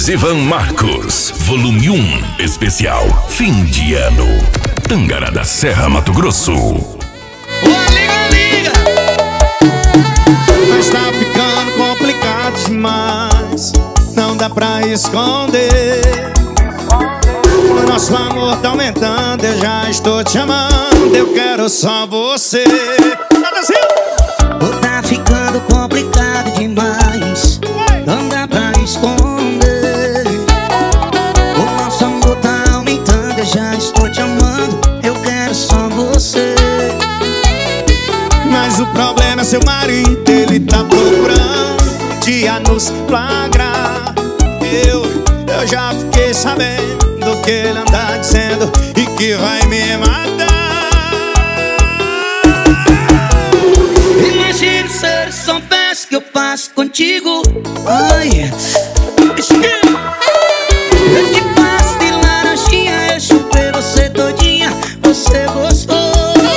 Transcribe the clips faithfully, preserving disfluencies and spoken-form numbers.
Lucas Ivan Marcos, volume um, especial, fim de ano. Tangará da Serra, Mato Grosso. Ô, liga, liga! Mas tá ficando complicado demais, não dá pra esconder. O nosso amor tá aumentando, eu já estou te amando, eu quero só você. Tá ficando complicado demais, não dá pra esconder. O nosso amor tá aumentando, eu já estou te amando, eu quero só você. Mas o problema é seu marido, ele tá procurando dia nos flagrar. Eu, eu já fiquei sabendo que ele anda dizendo e que vai me matar. Imagina se ele soubesse que eu faço contigo. Ai, eu te passo de laranjinha, eu chupei você todinha, você gostou.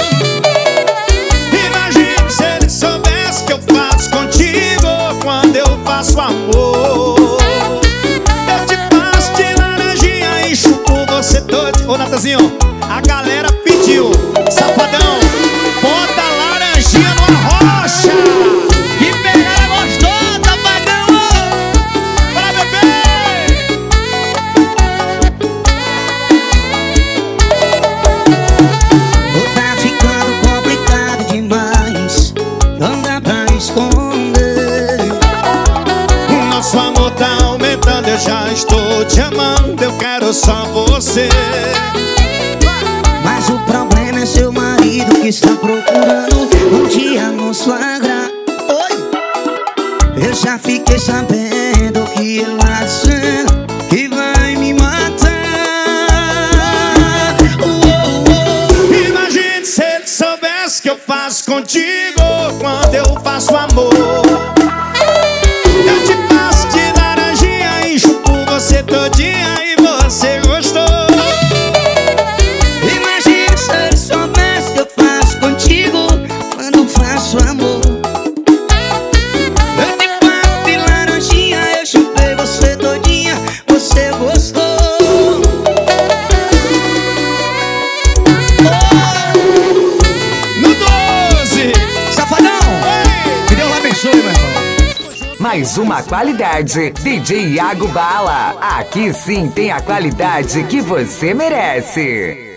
Imagina se ele soubesse que eu faço contigo quando eu faço amor. Eu te passo de laranjinha e chupo você todo. Ô Natanzinho, a galera pediu, safadão, bota laranjinha numa rocha. Que pegada gostosa, safadão. Pra beber. Tá ficando complicado demais, não dá pra esconder. O nosso amor tá aumentando, eu já estou te amando, eu quero só você. Mas o problema é seu marido que está procurando um dia nos flagrar. Oi, eu já fiquei sabendo que ele tá dizendo que vai me matar. Oh, oh, oh. Imagine se ele soubesse que eu faço contigo quando eu faço amor. Eu te passo de laranjinha e chupo você todinha e você gostou. Imagina se ele soubesse que eu faço contigo quando faço amor. Eu te passo de laranjinha, eu chupei você todinha, você gostou. No doze. Safadão, Ei. que Deus abençoe, meu irmão. Mais uma qualidade, D J Iago Bala. Aqui sim tem a qualidade que você merece.